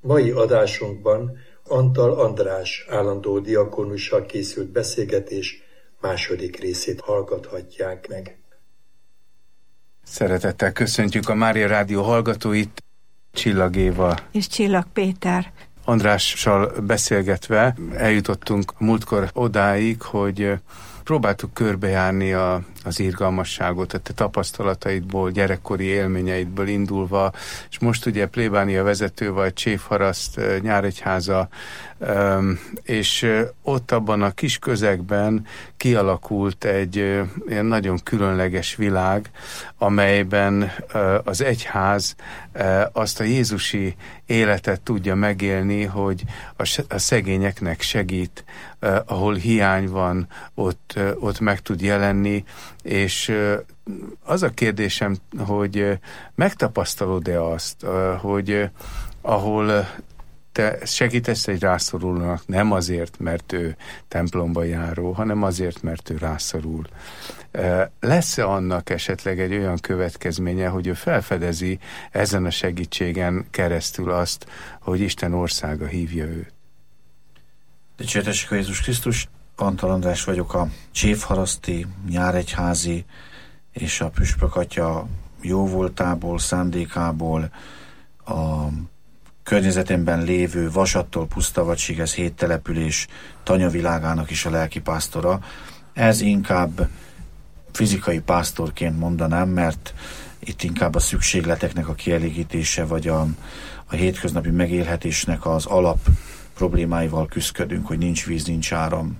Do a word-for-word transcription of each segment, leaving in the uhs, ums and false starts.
Mai adásunkban Antal András állandó diakónussal készült beszélgetés második részét hallgathatják meg. Szeretettel köszöntjük a Mária Rádió hallgatóit, Csillag Éva és Csillag Péter. Andrással beszélgetve eljutottunk múltkor odáig, hogy próbáltuk körbejárni a, az irgalmasságot, a te tapasztalataidból, gyerekkori élményeidből indulva, és most ugye plébánia vezető vagy, Csévharaszt, Nyíregyháza, és ott abban a kis közegben kialakult egy ilyen nagyon különleges világ, amelyben az egyház azt a jézusi életet tudja megélni, hogy a szegényeknek segít, ahol hiány van, ott, ott meg tud jelenni, és az a kérdésem, hogy megtapasztalod-e azt, hogy ahol te segítesz egy rászorulónak nem azért, mert ő templomba járó, hanem azért, mert ő rászorul. Lesz-e annak esetleg egy olyan következménye, hogy ő felfedezi ezen a segítségen keresztül azt, hogy Isten országa hívja őt? Dicsértessék a Jézus Krisztus, Antal András vagyok, a Csévharaszti, Nyíregyházi és a Püspök Atya jóvoltából, szándékából a környezetemben lévő Vasattól Pusztavacsigez hét település tanyavilágának is a lelkipásztora. Ez inkább fizikai pásztorként mondanám, mert itt inkább a szükségleteknek a kielégítése, vagy a, a hétköznapi megélhetésnek az alap problémáival küzdködünk, hogy nincs víz, nincs áram.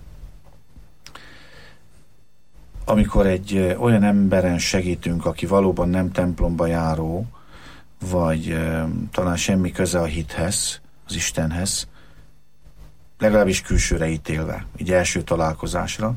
Amikor egy olyan emberen segítünk, aki valóban nem templomba járó, vagy e, talán semmi köze a hithez, az Istenhez, legalábbis külsőre ítélve, így első találkozásra,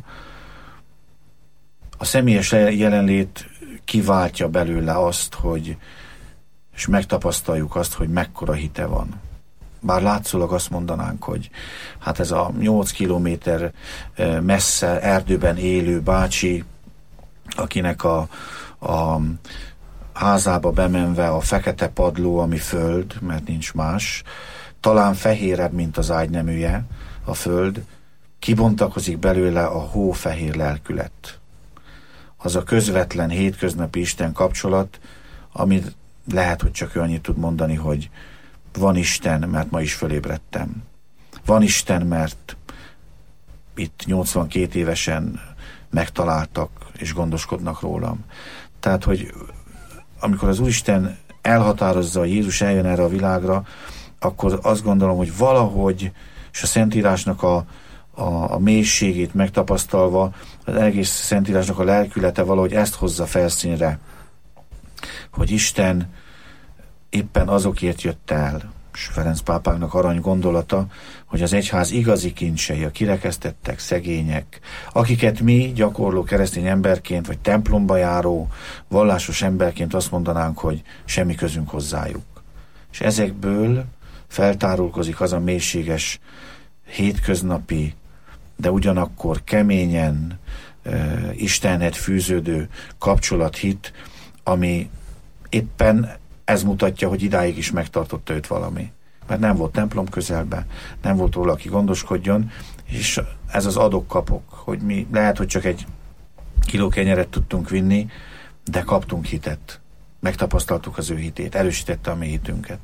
a személyes jelenlét kiváltja belőle azt, hogy és megtapasztaljuk azt, hogy mekkora hite van. Bár látszólag azt mondanánk, hogy hát ez a nyolc kilométer messze erdőben élő bácsi, akinek a, a házába bemenve a fekete padló, ami föld, mert nincs más, talán fehérebb, mint az ágyneműje, a föld, kibontakozik belőle a hófehér lelkület. Az a közvetlen, hétköznapi Isten kapcsolat, amit lehet, hogy csak ő annyit tud mondani, hogy van Isten, mert ma is fölébredtem. Van Isten, mert itt nyolcvankét évesen megtaláltak, és gondoskodnak rólam. Tehát, hogy amikor az Úristen elhatározza, hogy Jézus eljön erre a világra, akkor azt gondolom, hogy valahogy, és a Szentírásnak a, a, a mélységét megtapasztalva, az egész Szentírásnak a lelkülete valahogy ezt hozza felszínre, hogy Isten éppen azokért jött el, és Ferenc pápának arany gondolata, hogy az egyház igazi kincsei, a kirekesztettek, szegények, akiket mi gyakorló keresztény emberként, vagy templomba járó, vallásos emberként azt mondanánk, hogy semmi közünk hozzájuk. És ezekből feltárulkozik az a mélységes, hétköznapi, de ugyanakkor keményen uh, Istenhez fűződő kapcsolathit, ami éppen ez mutatja, hogy idáig is megtartotta őt valami. Mert nem volt templom közelben, nem volt róla, aki gondoskodjon, és ez az adok-kapok, hogy mi lehet, hogy csak egy kiló kenyeret tudtunk vinni, de kaptunk hitet. Megtapasztaltuk az ő hitét, erősítette a mi hitünket.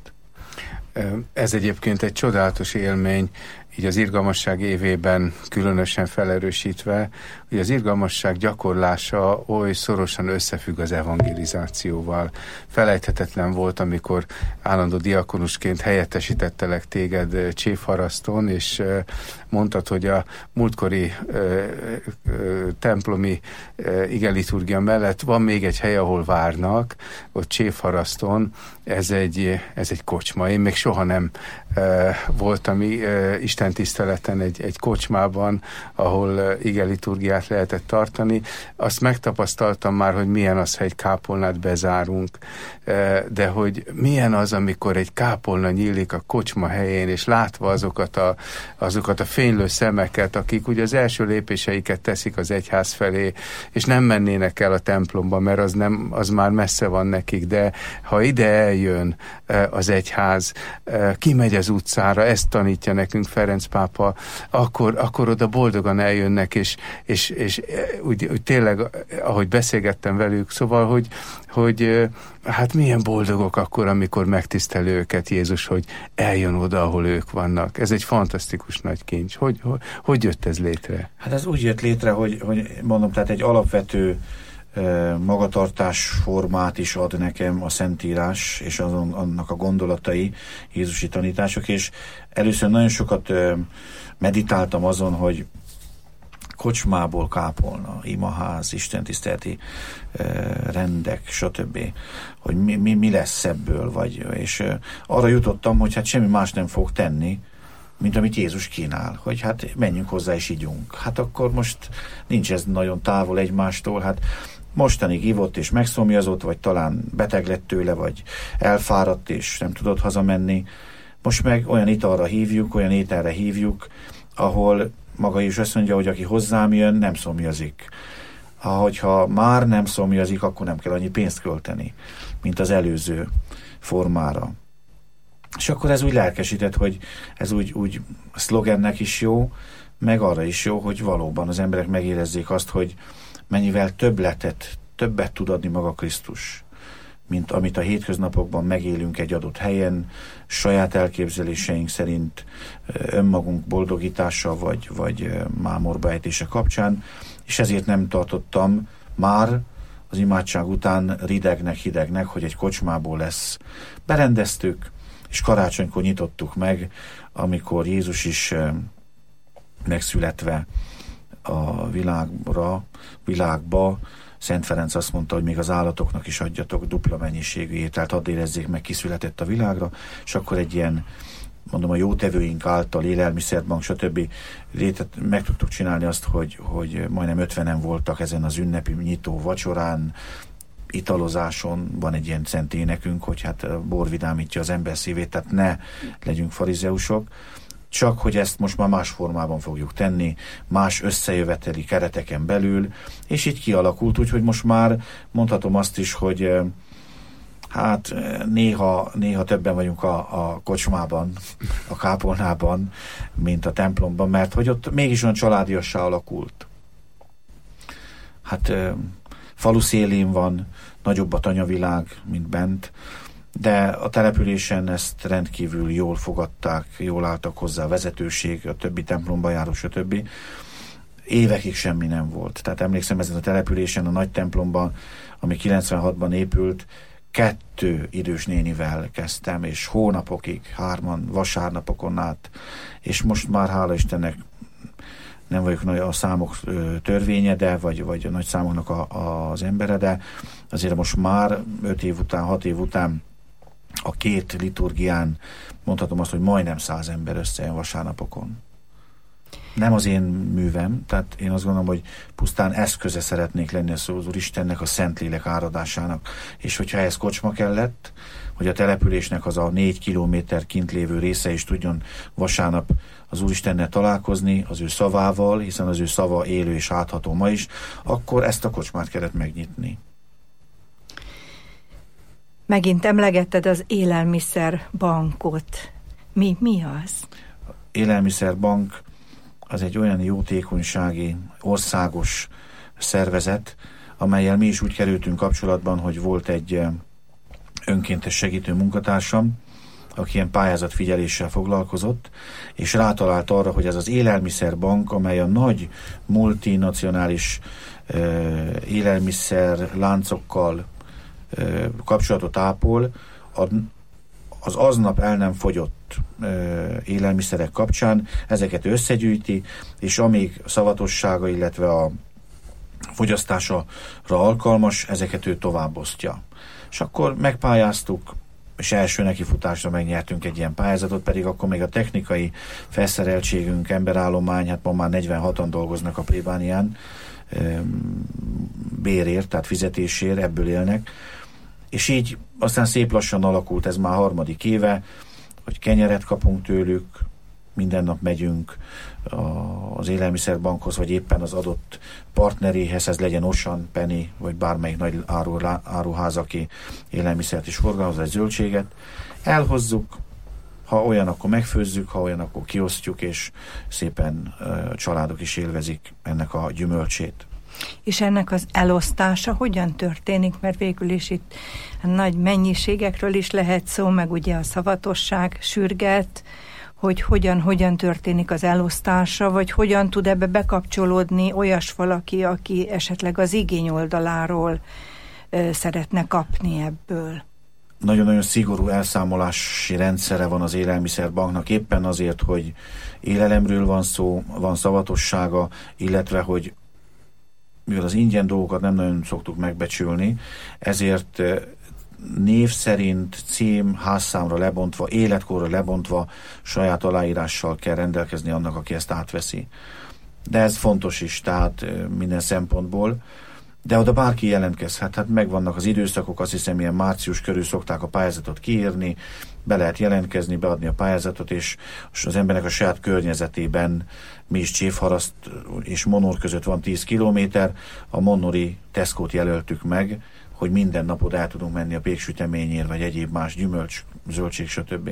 Ez egyébként egy csodálatos élmény, így az irgalmasság évében különösen felerősítve, hogy az irgalmasság gyakorlása oly szorosan összefügg az evangelizációval. Felejthetetlen volt, amikor állandó diakonusként helyettesítettelek téged Csévharaszton, és mondtad, hogy a múltkori ö, ö, templomi ö, igeliturgia mellett van még egy hely, ahol várnak, ott Csévharaszton, ez egy, ez egy kocsma. Én még soha nem ö, voltam ö, Isten Isten tiszteleten egy, egy kocsmában, ahol igeliturgiát lehetett tartani. Azt megtapasztaltam már, hogy milyen az, ha egy kápolnát bezárunk, de hogy milyen az, amikor egy kápolna nyílik a kocsma helyén, és látva azokat a, azokat a fénylő szemeket, akik ugye az első lépéseiket teszik az egyház felé, és nem mennének el a templomba, mert az, nem, az már messze van nekik, de ha ide eljön az egyház, kimegy az utcára, ezt tanítja nekünk Ferenc pápa, akkor, akkor oda boldogan eljönnek, és, és, és úgy, úgy tényleg, ahogy beszélgettem velük, szóval, hogy, hogy hát milyen boldogok akkor, amikor megtiszteli őket Jézus, hogy eljön oda, ahol ők vannak. Ez egy fantasztikus nagy kincs. Hogy, hogy, hogy jött ez létre? Hát ez úgy jött létre, hogy, hogy mondom, tehát egy alapvető magatartásformát is ad nekem a Szentírás, és azon, annak a gondolatai, jézusi tanítások, és először nagyon sokat meditáltam azon, hogy kocsmából kápolna, imaház, istentiszteleti rendek, stb. Hogy mi, mi, mi lesz ebből, vagy, és arra jutottam, hogy hát semmi más nem fog tenni, mint amit Jézus kínál, hogy hát menjünk hozzá és ígyunk. Hát akkor most nincs ez nagyon távol egymástól, hát mostanig ivott és megszomjazott, vagy talán beteg lett tőle, vagy elfáradt és nem tudott hazamenni. Most meg olyan italra hívjuk, olyan ételre hívjuk, ahol maga is azt mondja, hogy aki hozzám jön, nem szomjazik. Ahogyha már nem szomjazik, akkor nem kell annyi pénzt költeni, mint az előző formára. És akkor ez úgy lelkesített, hogy ez úgy, úgy szlogennek is jó, meg arra is jó, hogy valóban az emberek megérezzék azt, hogy mennyivel többletet, többet tud adni maga Krisztus, mint amit a hétköznapokban megélünk egy adott helyen, saját elképzeléseink szerint, önmagunk boldogítása, vagy, vagy mámorba ejtése kapcsán, és ezért nem tartottam már az imádság után ridegnek, hidegnek, hogy egy kocsmából lesz. Berendeztük, és karácsonykor nyitottuk meg, amikor Jézus is megszületve a világra, világba, Szent Ferenc azt mondta, hogy még az állatoknak is adjatok dupla mennyiségű ételt, hadd érezzék meg, kiszületett a világra, és akkor egy ilyen, mondom, a jótevőink által, élelmiszerbank, stb. Létet, meg tudtuk csinálni azt, hogy, hogy majdnem ötvenen voltak ezen az ünnepi nyitó vacsorán, italozáson, van egy ilyen szent énekünk, hogy hát bor vidámítja az ember szívét, tehát ne legyünk farizeusok, csak hogy ezt most már más formában fogjuk tenni, más összejöveteli kereteken belül, és így kialakult, úgyhogy most már mondhatom azt is, hogy hát néha, néha többen vagyunk a, a kocsmában, a kápolnában, mint a templomban, mert hogy ott mégis olyan családiassá alakult. Hát falu szélén van, nagyobb a tanyavilág, mint bent, de a településen ezt rendkívül jól fogadták, jól álltak hozzá a vezetőség, a többi templomba járó, stb. Évekig semmi nem volt. Tehát emlékszem, ezen a településen, a nagy templomban, ami kilencvenhatban épült, kettő idős nénivel kezdtem, és hónapokig, hárman, vasárnapokon át, és most már hála Istennek nem vagyok nagy a számok törvénye, de, vagy, vagy a nagy számoknak a, a, az embere, de azért most már öt év után, hat év után a két liturgián mondhatom azt, hogy majdnem száz ember összejön vasárnapokon. Nem az én művem, tehát én azt gondolom, hogy pusztán eszköze szeretnék lenni az Úristennek, a Szentlélek áradásának, és hogyha ehhez kocsma kellett, hogy a településnek az a négy kilométer kint lévő része is tudjon vasárnap az Úristennel találkozni, az ő szavával, hiszen az ő szava élő és átható ma is, akkor ezt a kocsmát kellett megnyitni. Megint emlegetted az élelmiszerbankot. Mi, mi az? Élelmiszerbank az egy olyan jótékonysági, országos szervezet, amellyel mi is úgy kerültünk kapcsolatban, hogy volt egy önkéntes segítő munkatársam, aki ilyen pályázatfigyeléssel foglalkozott, és rátalált arra, hogy ez az élelmiszerbank, amely a nagy multinacionális uh, élelmiszer láncokkal uh, kapcsolatot ápol, a, az aznap el nem fogyott uh, élelmiszerek kapcsán ezeket összegyűjti, és amíg szavatossága, illetve a fogyasztásra alkalmas, ezeket ő továbbosztja. És akkor megpályáztuk, és első nekifutásra megnyertünk egy ilyen pályázatot, pedig akkor még a technikai felszereltségünk, emberállomány, hát ma már negyvenhatan dolgoznak a plébánián, bérért, tehát fizetésért, ebből élnek. És így aztán szép lassan alakult, ez már harmadik éve, hogy kenyeret kapunk tőlük, minden nap megyünk az élelmiszerbankhoz, vagy éppen az adott partneréhez, ez legyen Osan, Penny, vagy bármelyik nagy áru, áruház, aki élelmiszert is forgalmaz, vagy zöldséget. Elhozzuk, ha olyan, akkor megfőzzük, ha olyan, akkor kiosztjuk, és szépen a családok is élvezik ennek a gyümölcsét. És ennek az elosztása hogyan történik? Mert végül is itt nagy mennyiségekről is lehet szó, meg ugye a szavatosság sürget, hogy hogyan, hogyan történik az elosztása, vagy hogyan tud ebbe bekapcsolódni olyas valaki, aki esetleg az igény oldaláról ö, szeretne kapni ebből. Nagyon-nagyon szigorú elszámolási rendszere van az élelmiszerbanknak, éppen azért, hogy élelemről van szó, van szavatossága, illetve, hogy mivel az ingyen dolgokat nem nagyon szoktuk megbecsülni, ezért név szerint, cím, házszámra lebontva, életkorra lebontva saját aláírással kell rendelkezni annak, aki ezt átveszi. De ez fontos is, tehát minden szempontból. De oda bárki jelentkezhet, hát megvannak az időszakok, azt hiszem ilyen március körül szokták a pályázatot kiírni, be lehet jelentkezni, beadni a pályázatot, és az embernek a saját környezetében, mi is Csévharaszt és Monor között van tíz kilométer, a monori Tesco-t jelöltük meg, hogy minden napot el tudunk menni a péksüteményért, vagy egyéb más gyümölcs, zöldség, stb.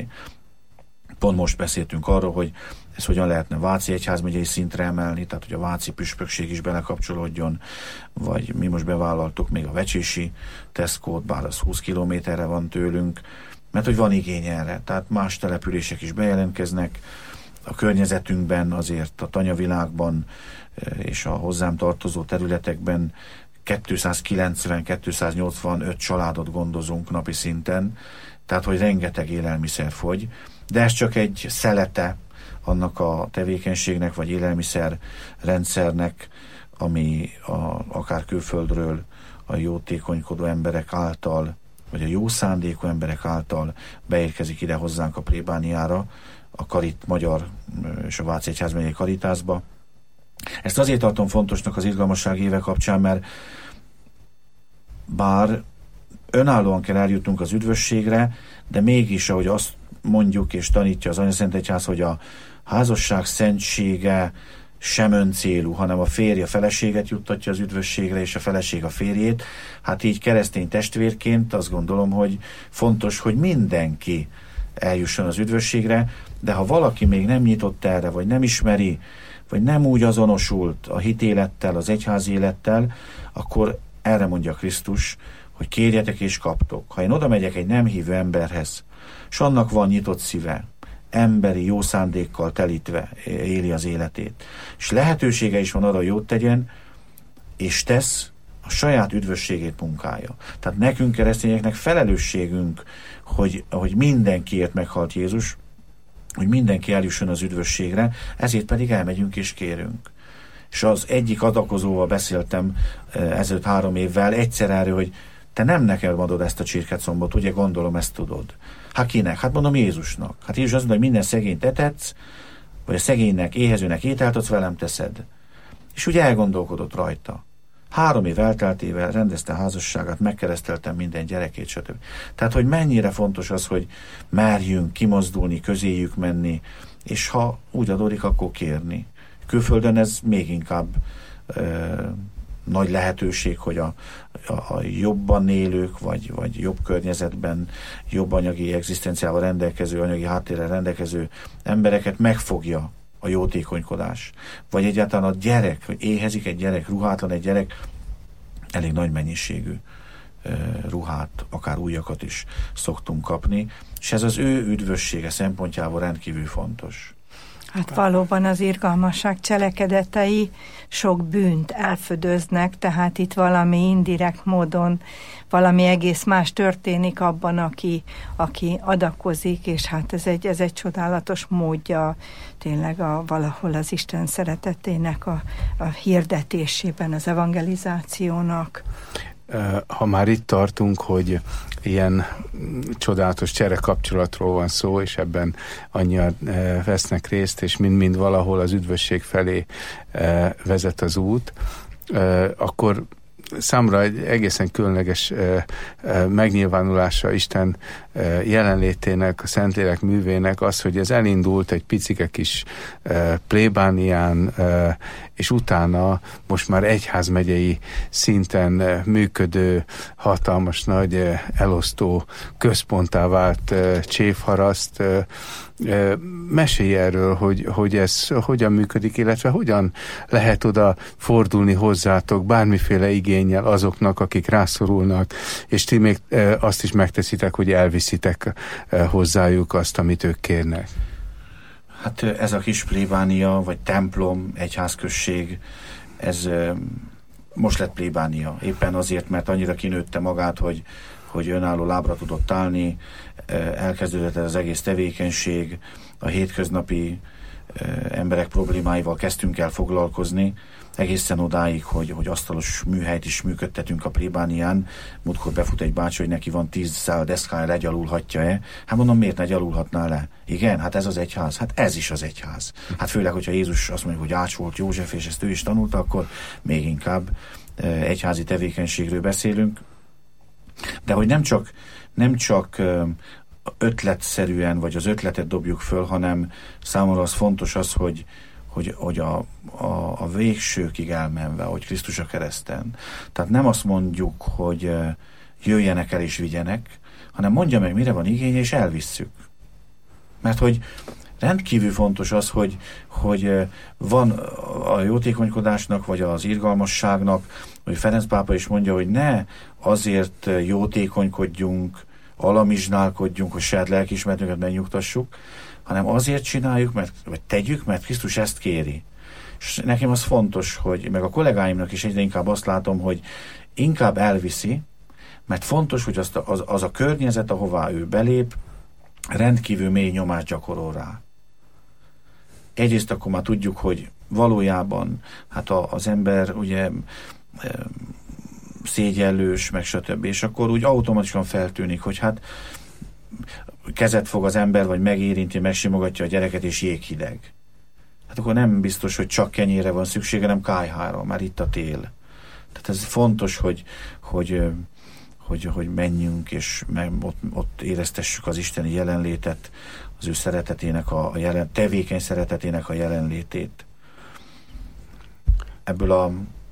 Pont most beszéltünk arról, hogy ezt hogyan lehetne Váci egyházmegyei szintre emelni, tehát hogy a váci püspökség is belekapcsolódjon, vagy mi most bevállaltuk még a vecsési Tesco-t, bár az húsz kilométerre van tőlünk, mert hogy van igény erre, tehát más települések is bejelentkeznek, a környezetünkben azért a tanyavilágban és a hozzám tartozó területekben kétszázkilencven-kétszáznyolcvanöt családot gondozunk napi szinten, tehát hogy rengeteg élelmiszer fogy, de ez csak egy szelete annak a tevékenységnek, vagy élelmiszer rendszernek, ami a, akár külföldről a jótékonykodó emberek által, vagy a jó szándékú emberek által beérkezik ide hozzánk a plébániára, a Karit magyar és a Váci egyházmegyei Karitásba. Ezt azért tartom fontosnak az irgalmasság éve kapcsán, mert bár önállóan kell eljutnunk az üdvösségre, de mégis, ahogy azt mondjuk és tanítja az Anyaszentegyház, hogy a házasság szentsége sem öncélú, hanem a férj a feleséget juttatja az üdvösségre, és a feleség a férjét. Hát így keresztény testvérként azt gondolom, hogy fontos, hogy mindenki eljusson az üdvösségre, de ha valaki még nem nyitott erre, vagy nem ismeri, vagy nem úgy azonosult a hitélettel, az egyházi élettel, akkor erre mondja Krisztus, hogy kérjetek és kaptok. Ha én oda megyek egy nem hívő emberhez, és annak van nyitott szíve, emberi jó szándékkal telítve éli az életét, és lehetősége is van arra, hogy jót tegyen, és tesz, a saját üdvösségét munkálja. Tehát nekünk keresztényeknek felelősségünk, hogy, hogy mindenkiért meghalt Jézus, hogy mindenki eljusson az üdvösségre, ezért pedig elmegyünk és kérünk. És az egyik adakozóval beszéltem ezelőtt három évvel egyszer erről, hogy te nem nekem adod ezt a csirkecombot, ugye gondolom ezt tudod. Hát kinek? Hát mondom Jézusnak. Hát Jézus azt mondja, hogy minden szegényt etetsz, vagy a szegénynek, éhezőnek ételt adsz, velem teszed. És úgy elgondolkodott rajta. Három év elteltével rendezte a házasságát, megkereszteltem minden gyerekét, stb. Tehát, hogy mennyire fontos az, hogy merjünk kimozdulni, közéjük menni, és ha úgy adódik, akkor kérni. Külföldön ez még inkább ö, nagy lehetőség, hogy a, a, a jobban élők, vagy, vagy jobb környezetben, jobb anyagi egzisztenciával rendelkező, anyagi háttérrel rendelkező embereket megfogja a jótékonykodás. Vagy egyáltalán a gyerek, hogy éhezik egy gyerek, ruhátlan egy gyerek, elég nagy mennyiségű e, ruhát, akár újakat is szoktunk kapni, és ez az ő üdvössége szempontjából rendkívül fontos. Hát valóban az irgalmasság cselekedetei sok bűnt elfödöznek, tehát itt valami indirekt módon valami egész más történik abban, aki, aki adakozik, és hát ez egy, ez egy csodálatos módja tényleg a, valahol az Isten szeretetének a, a hirdetésében, az evangelizációnak. Ha már itt tartunk, hogy ilyen csodálatos cserekapcsolatról van szó, és ebben annyian vesznek részt, és mind-mind valahol az üdvösség felé vezet az út, akkor számra egy egészen különleges e, e, megnyilvánulása Isten e, jelenlétének, a Szentlélek művének az, hogy ez elindult egy picike kis e, plébánián, e, és utána most már egyházmegyei szinten e, működő, hatalmas nagy e, elosztó központtá vált e, Csévharaszt. E, e, mesélj erről, hogy, hogy ez hogyan működik, illetve hogyan lehet oda fordulni hozzátok bármiféle igénnyel azoknak, akik rászorulnak, és ti még e, azt is megteszitek, hogy elviszitek e, hozzájuk azt, amit ők kérnek. Hát ez a kis plébánia, vagy templom, egyházközség, ez e, most lett plébánia. Éppen azért, mert annyira kinőtte magát, hogy, hogy önálló lábra tudott állni, e, elkezdődött ez az egész tevékenység, a hétköznapi e, emberek problémáival kezdtünk el foglalkozni, egészen odáig, hogy, hogy asztalos műhelyt is működtetünk a plébánián. Múltkor befut egy bácsi, hogy neki van tíz szál deszkája, legyalulhatja-e? Hát mondom, miért ne gyalulhatná le? Igen, hát ez az egyház. Hát ez is az egyház. Hát főleg, hogyha Jézus azt mondja, hogy ács volt József, és ezt ő is tanulta, akkor még inkább egyházi tevékenységről beszélünk. De hogy nem csak, nem csak ötletszerűen, vagy az ötletet dobjuk föl, hanem számomra az fontos az, hogy hogy, hogy a, a, a végsőkig elmenve, hogy Krisztus a kereszten. Tehát nem azt mondjuk, hogy jöjjenek el és vigyenek, hanem mondja meg, mire van igénye, és elvisszük. Mert hogy rendkívül fontos az, hogy, hogy van a jótékonykodásnak, vagy az irgalmasságnak, hogy Ferenc pápa is mondja, hogy ne azért jótékonykodjunk, alamizsnálkodjunk, hogy saját lelkiismeretünket megnyugtassuk, hanem azért csináljuk, mert, vagy tegyük, mert Krisztus ezt kéri. És nekem az fontos, hogy meg a kollégáimnak is egyre inkább azt látom, hogy inkább elviszi, mert fontos, hogy azt a, az, az a környezet, ahová ő belép, rendkívül mély nyomást gyakorol rá. Egyrészt akkor már tudjuk, hogy valójában hát a, az ember ugye szégyellős, meg stb. És akkor úgy automatikusan feltűnik, hogy hát kezet fog az ember, vagy megérinti, megsimogatja a gyereket, és jéghideg. Hát akkor nem biztos, hogy csak kenyérre van szüksége, nem kályhára, már itt a tél. Tehát ez fontos, hogy, hogy, hogy, hogy menjünk, és meg, ott, ott éreztessük az isteni jelenlétet, az ő szeretetének, a, a jelen, tevékeny szeretetének a jelenlétét. Ebből a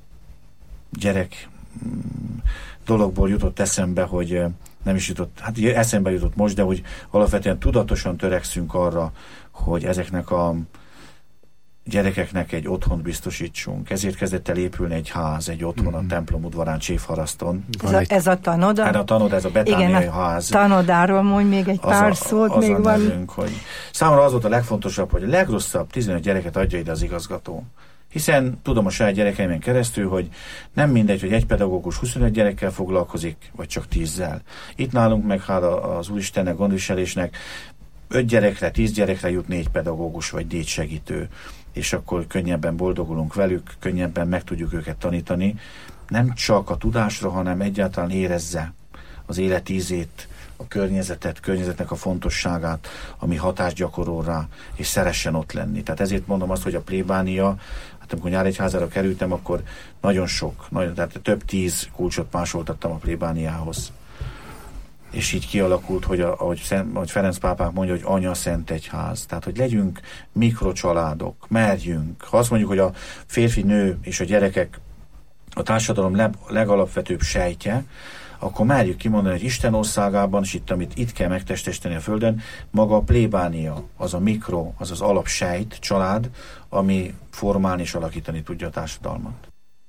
gyerek dologból jutott eszembe, hogy nem is jutott, hát eszembe jutott most, de hogy alapvetően tudatosan törekszünk arra, hogy ezeknek a gyerekeknek egy otthont biztosítsunk. Ezért kezdett el épülni egy ház, egy otthon mm-hmm. a templom udvarán Csévharaszton. Ez a, ez a tanoda? Hát a tanoda, ez a betániai igen, ház. Igen, a tanodáról mondj még egy az pár a, szót. az még a van. nevünk, hogy számomra az volt a legfontosabb, hogy a legrosszabb tizenöt gyereket adja ide az igazgató. Hiszen tudom a saját gyerekeimen keresztül, hogy nem mindegy, hogy egy pedagógus huszonöt gyerekkel foglalkozik, vagy csak tízzel. Itt nálunk meg hála az Úristennek, gondviselésnek öt gyerekre, tíz gyerekre jut négy pedagógus, vagy négy segítő, és akkor könnyebben boldogulunk velük, könnyebben meg tudjuk őket tanítani. Nem csak a tudásra, hanem egyáltalán érezze az élet ízét, a környezetet, környezetnek a fontosságát, ami hatást gyakorol rá, és szeressen ott lenni. Tehát ezért mondom azt, hogy a plébánia, hát amikor Nyíregyházára kerültem, akkor nagyon sok, nagyon, tehát több tíz kulcsot másoltattam a plébániához. És így kialakult, hogy a, ahogy, Szent, ahogy Ferenc pápák mondja, hogy anya szent egyház. Tehát, hogy legyünk mikrocsaládok, merjünk. Ha azt mondjuk, hogy a férfi, nő és a gyerekek a társadalom leg, legalapvetőbb sejtje, akkor merjük kimondani, hogy Isten országában, és itt, amit itt kell megtestesíteni a Földön, maga a plébánia, az a mikro, az az alapsejt, család, ami formálni és alakítani tudja a társadalmat.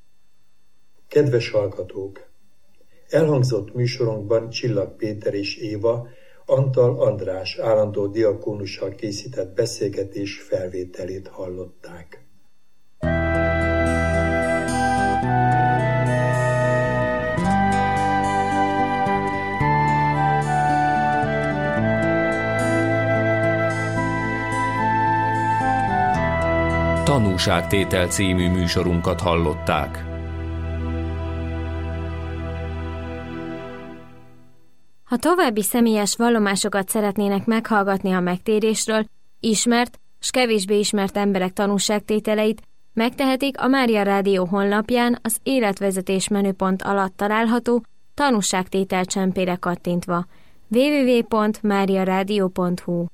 Kedves hallgatók! Elhangzott műsorunkban Csillag Péter és Éva Antal András állandó diakónussal készített beszélgetés felvételét hallották. Tanúságtétel című műsorunkat hallották. Ha további személyes vallomásokat szeretnének meghallgatni a megtérésről, ismert s kevésbé ismert emberek tanúságtételeit, megtehetik a Mária Rádió honlapján az életvezetés menüpont alatt található tanúságtétel csempére kattintva. double-u double-u double-u pont mária rádió pont hu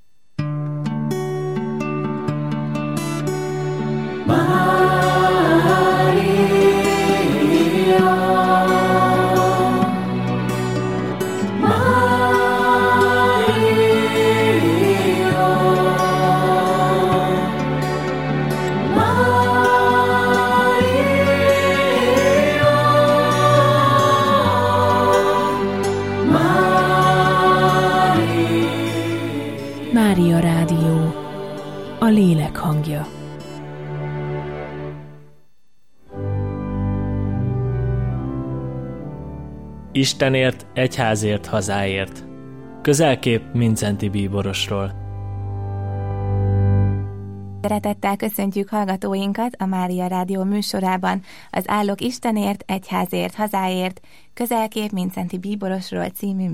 Mária Rádió, a lélek hangja. Istenért, egyházért, hazáért. Közelkép Mindszenty bíborosról. Szeretettel köszöntjük hallgatóinkat a Mária Rádió műsorában, az Állok Istenért, egyházért, hazáért, Közelkép Mindszenty bíborosról című